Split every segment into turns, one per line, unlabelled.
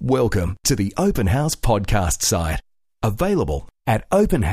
Welcome to the Open House podcast site. Available at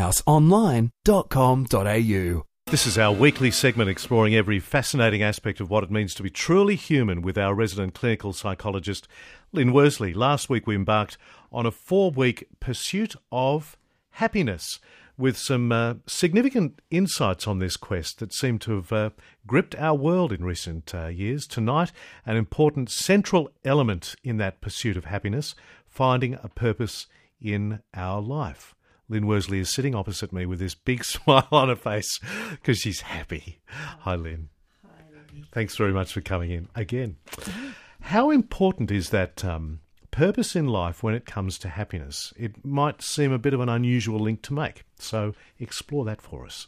openhouseonline.com.au.
This is our weekly segment exploring every fascinating aspect of what it means to be truly human with our resident clinical psychologist, Lynn Worsley. Last week we embarked on a 4-week pursuit of happiness with some significant insights on this quest that seem to have gripped our world in recent years. Tonight, an important central element in that pursuit of happiness, finding a purpose in our life. Lynn Worsley is sitting opposite me with this big smile on her face because she's happy. Hi, Lynn.
Hi, Lynn.
Thanks very much for coming in again. How important is that purpose in life when it comes to happiness? It might seem a bit of an unusual link to make, so explore that for us.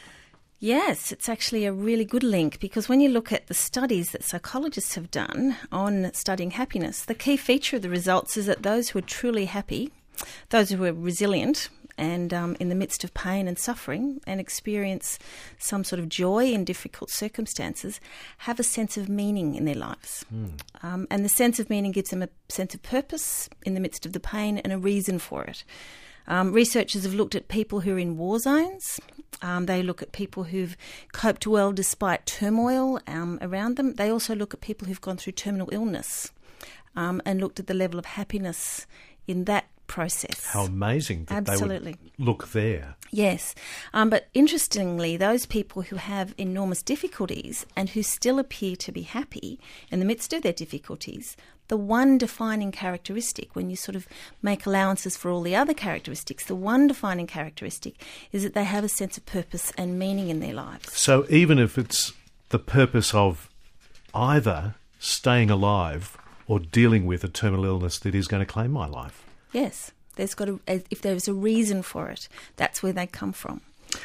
Yes, it's actually a really good link because when you look at the studies that psychologists have done on studying happiness, the key feature of the results is that those who are truly happy, those who are resilient and in the midst of pain and suffering and experience some sort of joy in difficult circumstances, have a sense of meaning in their lives. And the sense of meaning gives them a sense of purpose in the midst of the pain and a reason for it. Researchers have looked at people who are in war zones. They look at people who've coped well despite turmoil around them. They also look at people who've gone through terminal illness and looked at the level of happiness in that process.
How amazing that
Absolutely.
They would look there.
Yes. But interestingly, those people who have enormous difficulties and who still appear to be happy in the midst of their difficulties, the one defining characteristic, when you sort of make allowances for all the other characteristics, the one defining characteristic is that they have a sense of purpose and meaning in their lives.
So even if it's the purpose of either staying alive or dealing with a terminal illness that is going to claim my life.
Yes, if there's a reason for it, that's where they come from.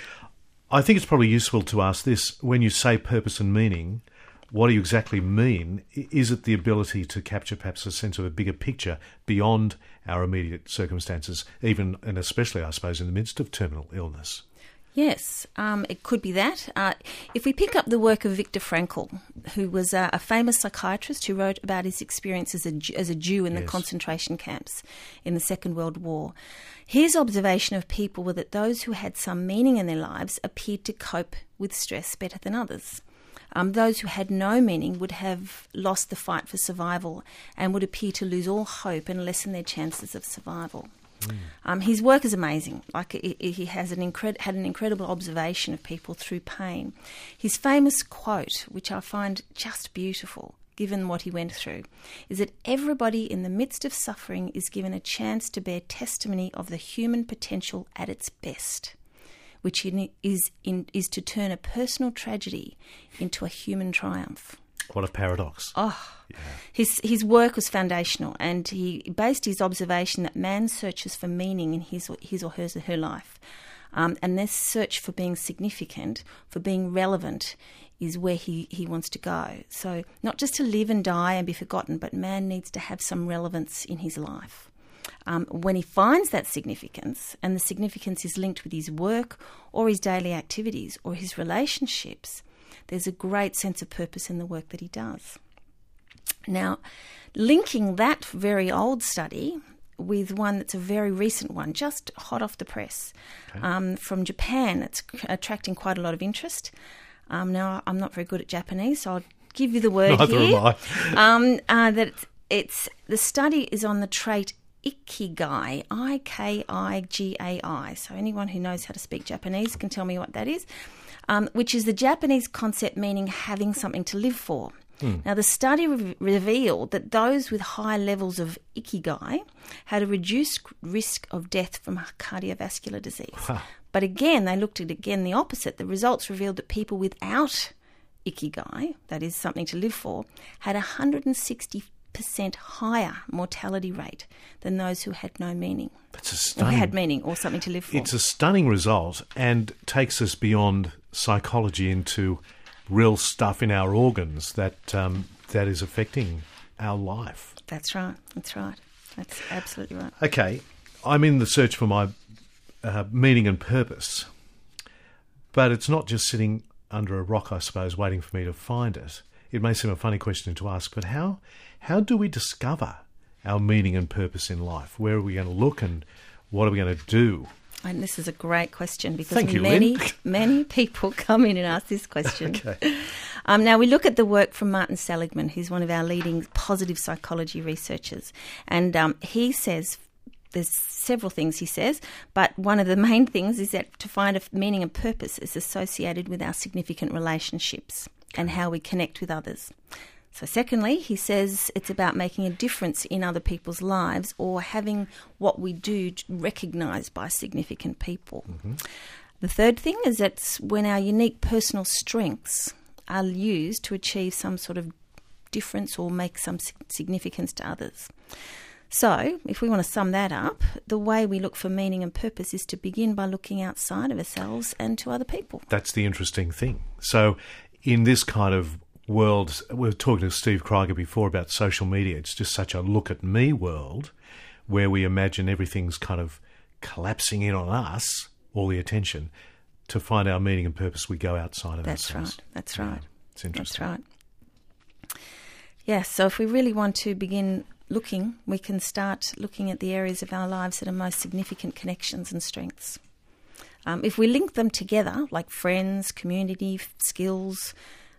I think it's probably useful to ask this. When you say purpose and meaning, what do you exactly mean? Is it the ability to capture perhaps a sense of a bigger picture beyond our immediate circumstances, even and especially, I suppose, in the midst of terminal illness?
Yes, it could be that. If we pick up the work of Viktor Frankl, who was a famous psychiatrist who wrote about his experience as a Jew in the concentration camps in the Second World War, his observation of people were that those who had some meaning in their lives appeared to cope with stress better than others. Those who had no meaning would have lost the fight for survival and would appear to lose all hope and lessen their chances of survival. His work is amazing. He has had an incredible observation of people through pain. His famous quote, which I find just beautiful, given what he went through, is that everybody in the midst of suffering is given a chance to bear testimony of the human potential at its best, which is to turn a personal tragedy into a human triumph.
What a paradox.
Oh, yeah. His work was foundational, and he based his observation that man searches for meaning in his or her life. And this search for being significant, for being relevant, is where he wants to go. So not just to live and die and be forgotten, but man needs to have some relevance in his life. When he finds that significance, and the significance is linked with his work or his daily activities or his relationships, there's a great sense of purpose in the work that he does. Now, linking that very old study with one that's a very recent one, just hot off the press, from Japan, it's attracting quite a lot of interest. Now, I'm not very good at Japanese, so I'll give you the word
Neither
here.
am I.
That the study is on the trait Ikigai, Ikigai. So anyone who knows how to speak Japanese can tell me what that is, which is the Japanese concept meaning having something to live for. Now, the study revealed that those with high levels of Ikigai had a reduced risk of death from cardiovascular disease.
Wow.
But again, they looked at the opposite. The results revealed that people without Ikigai, that is something to live for, had 160% higher mortality rate than those who had no meaning.
That's a stunning,
or had meaning or something to live for.
It's a stunning result and takes us beyond psychology into real stuff in our organs that is affecting our life.
That's right. That's absolutely right.
Okay, I'm in the search for my meaning and purpose, but it's not just sitting under a rock, I suppose, waiting for me to find it. It may seem a funny question to ask, but how do we discover our meaning and purpose in life? Where are we going to look and what are we going to do?
And this is a great question because
Thank you,
many people come in and ask this question.
Okay.
Now, we look at the work from Martin Seligman, who's one of our leading positive psychology researchers. And he says, there's several things he says, but one of the main things is that to find a meaning and purpose is associated with our significant relationships and how we connect with others. So secondly, he says it's about making a difference in other people's lives or having what we do recognised by significant people. Mm-hmm. The third thing is that's when our unique personal strengths are used to achieve some sort of difference or make some significance to others. So, if we want to sum that up, the way we look for meaning and purpose is to begin by looking outside of ourselves and to other people.
That's the interesting thing. So, in this kind of world, we were talking to Steve Krieger before about social media. It's just such a look at me world where we imagine everything's kind of collapsing in on us, all the attention. To find our meaning and purpose, we go outside of ourselves.
That's right.
Yeah, it's interesting.
That's right. Yeah, so if we really want to begin looking, we can start looking at the areas of our lives that are most significant connections and strengths. If we link them together, like friends, community, skills,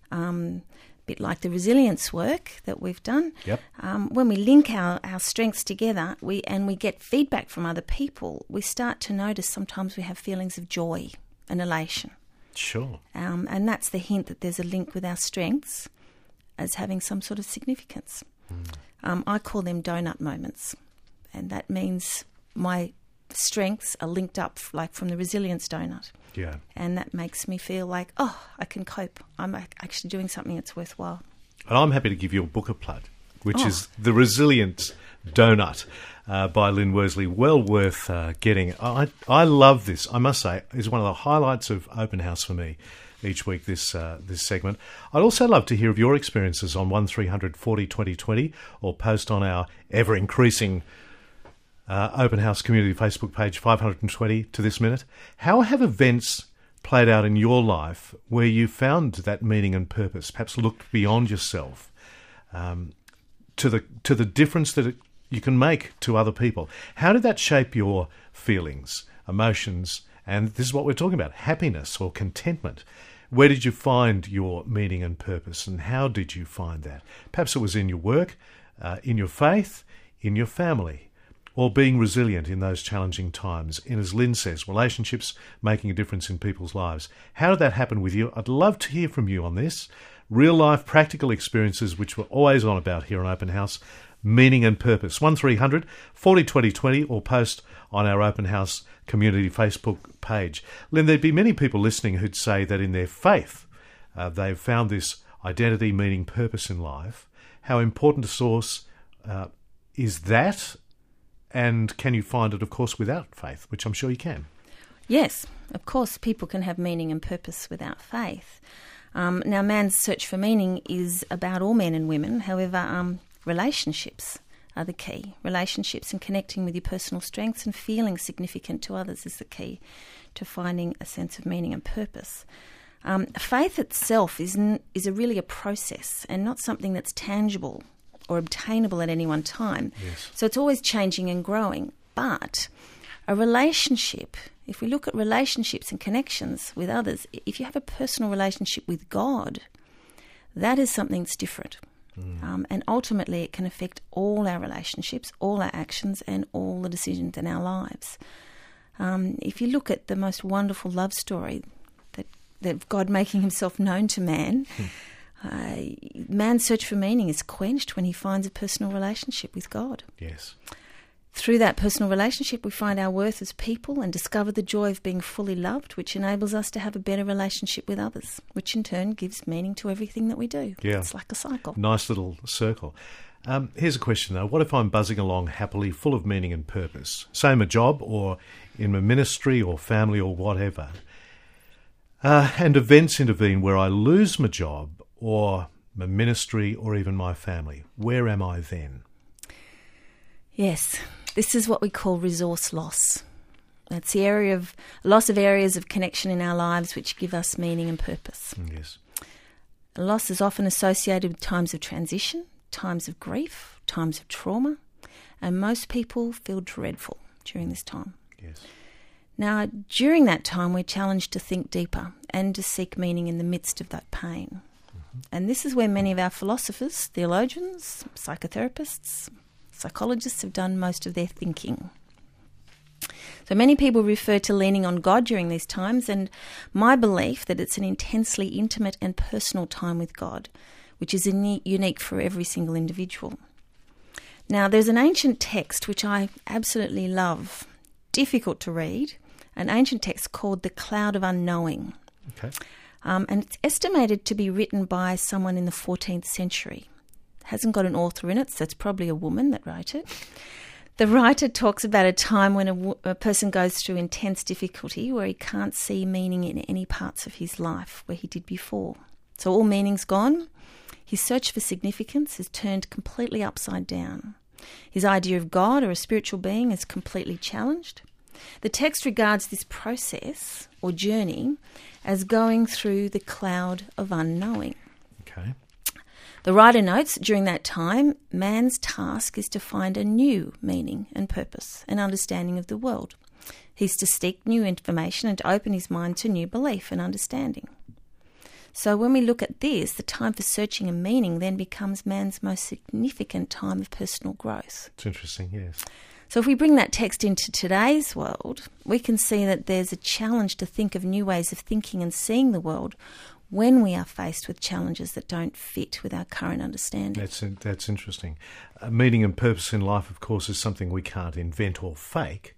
bit like the resilience work that we've done.
Yep.
When we link our strengths together we get feedback from other people, we start to notice sometimes we have feelings of joy and elation.
Sure.
And that's the hint that there's a link with our strengths as having some sort of significance. I call them donut moments, and that means my strengths are linked up like from the resilience donut.
Yeah.
And that makes me feel like, I can cope. I'm actually doing something that's worthwhile.
And I'm happy to give you a book a plug, which is The Resilience Donut by Lynn Worsley. Well worth getting. I love this. I must say, it's one of the highlights of Open House for me each week, this segment. I'd also love to hear of your experiences on 1300 40 2020 or post on our ever-increasing Open House community Facebook page, 520 to this minute. How have events played out in your life where you found that meaning and purpose, perhaps looked beyond yourself, to the difference that you can make to other people? How did that shape your feelings, emotions, and this is what we're talking about, happiness or contentment? Where did you find your meaning and purpose, and how did you find that? Perhaps it was in your work, in your faith, in your family, or being resilient in those challenging times. And as Lynn says, relationships making a difference in people's lives. How did that happen with you? I'd love to hear from you on this. Real-life, practical experiences, which we're always on about here on Open House. Meaning and purpose. 1300 40 2020 or post on our Open House community Facebook page. Lynn, there'd be many people listening who'd say that in their faith they've found this identity, meaning, purpose in life. How important a source is that? And can you find it, of course, without faith, which I'm sure you can?
Yes, of course, people can have meaning and purpose without faith. Now, man's search for meaning is about all men and women. However, relationships are the key. Relationships and connecting with your personal strengths and feeling significant to others is the key to finding a sense of meaning and purpose. Faith itself is really a process and not something that's tangible or obtainable at any one time.
Yes.
So it's always changing and growing. But a relationship, if we look at relationships and connections with others, if you have a personal relationship with God, that is something that's different. And ultimately it can affect all our relationships, all our actions and all the decisions in our lives. If you look at the most wonderful love story that God making himself known to man, man's search for meaning is quenched when he finds a personal relationship with God.
Yes.
Through that personal relationship, we find our worth as people and discover the joy of being fully loved, which enables us to have a better relationship with others, which in turn gives meaning to everything that we do.
Yeah.
It's like a cycle.
Nice little circle. Here's a question, though. What if I'm buzzing along happily, full of meaning and purpose? Say in a job or in my ministry or family or whatever, and events intervene where I lose my job or my ministry or even my family. Where am I then?
Yes, this is what we call resource loss. That's the area of loss of areas of connection in our lives which give us meaning and purpose.
Yes.
Loss is often associated with times of transition, times of grief, times of trauma. And most people feel dreadful during this time.
Yes.
Now, during that time, we're challenged to think deeper and to seek meaning in the midst of that pain. And this is where many of our philosophers, theologians, psychotherapists, psychologists have done most of their thinking. So many people refer to leaning on God during these times, and my belief that it's an intensely intimate and personal time with God, which is unique for every single individual. Now, there's an ancient text which I absolutely love, difficult to read, an ancient text called The Cloud of Unknowing.
Okay.
And it's estimated to be written by someone in the 14th century. It hasn't got an author in it, so it's probably a woman that wrote it. The writer talks about a time when a person goes through intense difficulty where he can't see meaning in any parts of his life where he did before. So all meaning's gone. His search for significance is turned completely upside down. His idea of God or a spiritual being is completely challenged. The text regards this process or journey as going through the cloud of unknowing.
Okay.
The writer notes during that time, man's task is to find a new meaning and purpose and understanding of the world. He's to seek new information and to open his mind to new belief and understanding. So when we look at this, the time for searching a meaning then becomes man's most significant time of personal growth.
It's interesting, yes.
So if we bring that text into today's world, we can see that there's a challenge to think of new ways of thinking and seeing the world when we are faced with challenges that don't fit with our current understanding.
That's interesting. Meaning and purpose in life, of course, is something we can't invent or fake.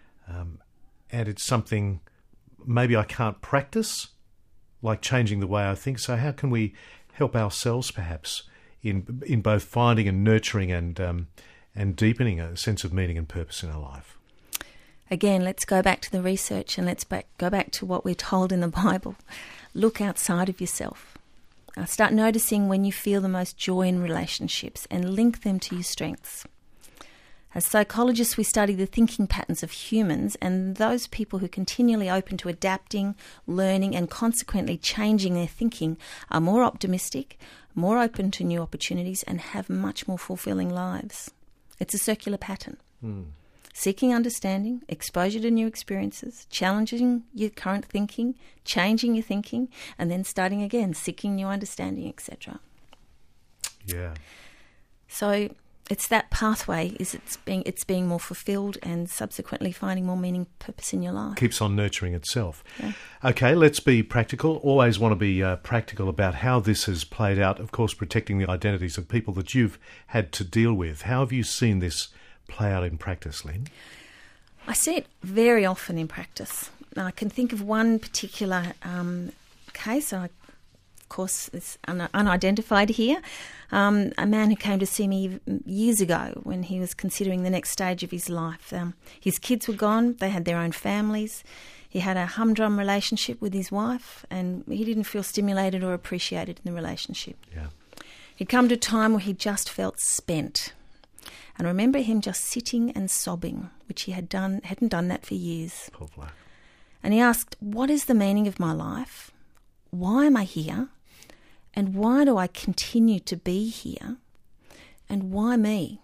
And it's something maybe I can't practice, like changing the way I think. So how can we help ourselves, perhaps, in both finding and nurturing and deepening a sense of meaning and purpose in our life?
Again, let's go back to the research and let's go back to what we're told in the Bible. Look outside of yourself. Start noticing when you feel the most joy in relationships and link them to your strengths. As psychologists, we study the thinking patterns of humans, and those people who are continually open to adapting, learning, and consequently changing their thinking are more optimistic, more open to new opportunities, and have much more fulfilling lives. It's a circular pattern. Seeking understanding, exposure to new experiences, challenging your current thinking, changing your thinking, and then starting again, seeking new understanding, etc.
Yeah.
So it's that pathway, it's being more fulfilled and subsequently finding more meaning, purpose in your life.
Keeps on nurturing itself.
Yeah.
Okay, let's be practical. Always want to be practical about how this has played out, of course, protecting the identities of people that you've had to deal with. How have you seen this play out in practice, Lynn?
I see it very often in practice. I can think of one particular case. Of course, it's unidentified here. A man who came to see me years ago when he was considering the next stage of his life. His kids were gone. They had their own families. He had a humdrum relationship with his wife, and he didn't feel stimulated or appreciated in the relationship.
Yeah.
He'd come to a time where he just felt spent. And I remember him just sitting and sobbing, which he hadn't done that for years.
Poor bloke.
And he asked, what is the meaning of my life? Why am I here? And why do I continue to be here? And why me?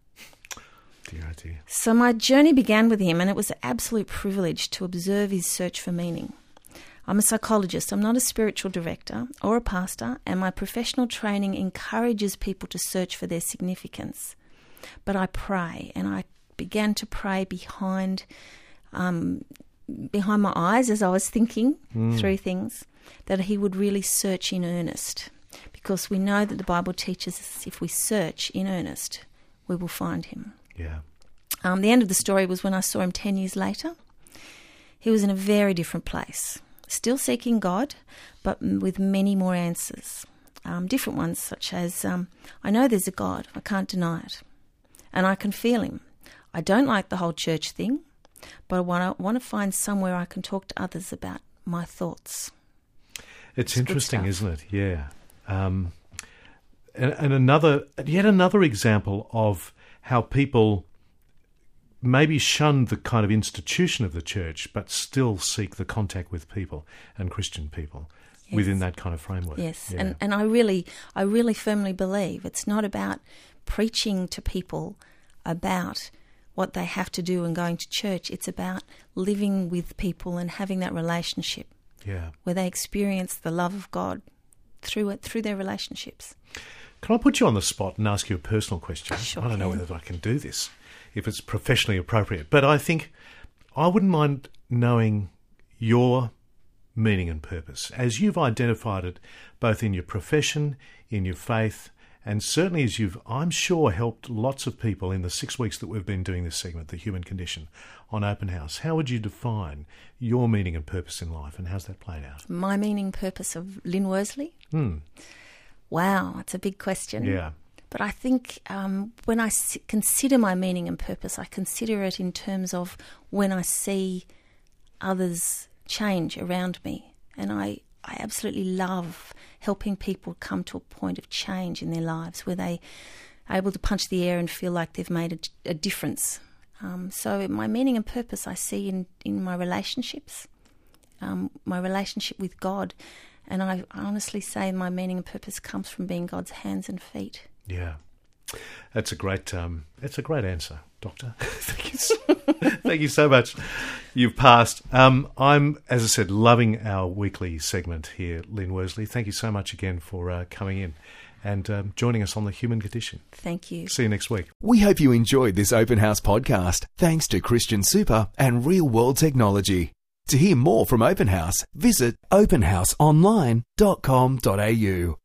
Dear, oh dear.
So my journey began with him, and it was an absolute privilege to observe his search for meaning. I'm a psychologist. I'm not a spiritual director or a pastor, and my professional training encourages people to search for their significance. But I pray, and I began to pray behind my eyes as I was thinking through things, that he would really search in earnest. Because we know that the Bible teaches us if we search in earnest, we will find him.
Yeah.
The end of the story was when I saw him 10 years later. He was in a very different place, still seeking God, but with many more answers. Different ones, such as, I know there's a God, I can't deny it. And I can feel him. I don't like the whole church thing, but I want to find somewhere I can talk to others about my thoughts.
It's interesting, isn't it? Yeah. And yet another example of how people maybe shun the kind of institution of the church, but still seek the contact with people and Christian people within that kind of framework.
Yes,
yeah.
and I really firmly believe it's not about preaching to people about what they have to do and going to church. It's about living with people and having that relationship where they experience the love of God through their relationships.
Can I put you on the spot and ask you a personal question?
Sure
I don't know
can.
whether I can do this, if it's professionally appropriate, but I think I wouldn't mind knowing your meaning and purpose, as you've identified it both in your profession, in your faith, and certainly as you've, I'm sure, helped lots of people in the 6 weeks that we've been doing this segment, The Human Condition, on Open House. How would you define your meaning and purpose in life, and how's that played out?
My meaning purpose of Lynn Worsley? Wow, that's a big question.
Yeah.
But I think when I consider my meaning and purpose, I consider it in terms of when I see others change around me. And I absolutely love helping people come to a point of change in their lives where they are able to punch the air and feel like they've made a difference. So my meaning and purpose I see in my relationships, my relationship with God. And I honestly say my meaning and purpose comes from being God's hands and feet.
Yeah. That's a great answer, Doctor. Thank you so much. You've passed. I'm, as I said, loving our weekly segment here, Lynn Worsley. Thank you so much again for coming in and joining us on The Human Condition.
Thank you.
See you next week.
We hope you enjoyed this Open House podcast, thanks to Christian Super and Real World Technology. To hear more from Open House, visit openhouseonline.com.au.